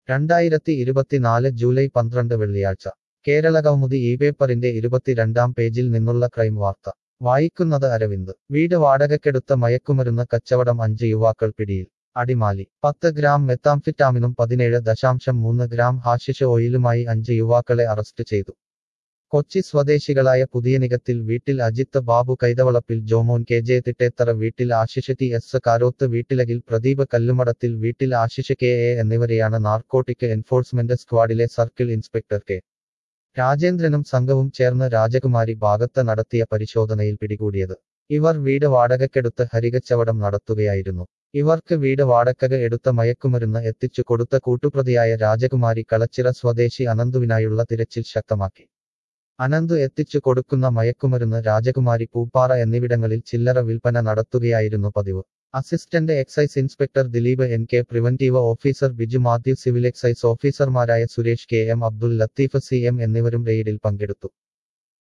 2024 July 12 വെള്ളിയാഴ്ച കേരളകൗമുദി ഈ പേപ്പറിന്റെ 22-ാം പേജിൽ നിന്നുള്ള ക്രൈം വാർത്ത വായിക്കുന്നത് അരവിന്ദ് വീട് വാടകയ്ക്കെടുത്ത മയക്കുമരുന്ന് കച്ചവടം 5 യുവാക്കൾ പിടിയിൽ അടിമാലി 10 ഗ്രാം മെത്താംഫിറ്റാമിനും 17.3 ഗ്രാം ഹാഷിഷ് ഓയിലുമായി 5 യുവാക്കളെ അറസ്റ്റ് ചെയ്തു കൊച്ചി സ്വദേശികളായ പുതിയനികത്തിൽ വീട്ടിൽ അജിത്ത് ബാബു കൈതവളപ്പിൽ ജോമോൻ കെ ജെ തിട്ടേത്തറ വീട്ടിൽ ആശിഷ് ടി എസ് കാരോത്ത് വീട്ടിലകിൽ പ്രദീപ് കല്ലുമടത്തിൽ വീട്ടിൽ ആശിഷ് കെ എ എന്നിവരെയാണ് നാർക്കോട്ടിക് എൻഫോഴ്സ്മെന്റ് സ്ക്വാഡിലെ സർക്കിൾ ഇൻസ്പെക്ടർ കെ രാജേന്ദ്രനും സംഘവും ചേർന്ന് രാജകുമാരി ഭാഗത്ത് നടത്തിയ പരിശോധനയിൽ പിടികൂടിയത് ഇവർ വീട് വാടകയ്ക്കെടുത്ത് ഹരികച്ചവടം നടത്തുകയായിരുന്നു ഇവർക്ക് വീട് വാടകയ്ക്ക് എടുത്ത മയക്കുമരുന്ന് എത്തിച്ചു കൊടുത്ത കൂട്ടുപ്രതിയായ രാജകുമാരി കളച്ചിറ സ്വദേശി അനന്തുവിനായുള്ള തിരച്ചിൽ ശക്തമാക്കി അനന്തു എത്തിച്ചു കൊടുക്കുന്ന മയക്കുമരുന്ന് രാജകുമാരി പൂപ്പാറ എന്നിവിടങ്ങളിൽ ചില്ലറ വിൽപ്പന നടത്തുകയായിരുന്നു പതിവ് assistant excise inspector Dileep N K preventive officer Biju Mathew civil excise ഓഫീസർമാരായ Suresh K M Abdul Latheef C M എന്നിവരും റെയ്ഡിൽ പങ്കെടുത്തു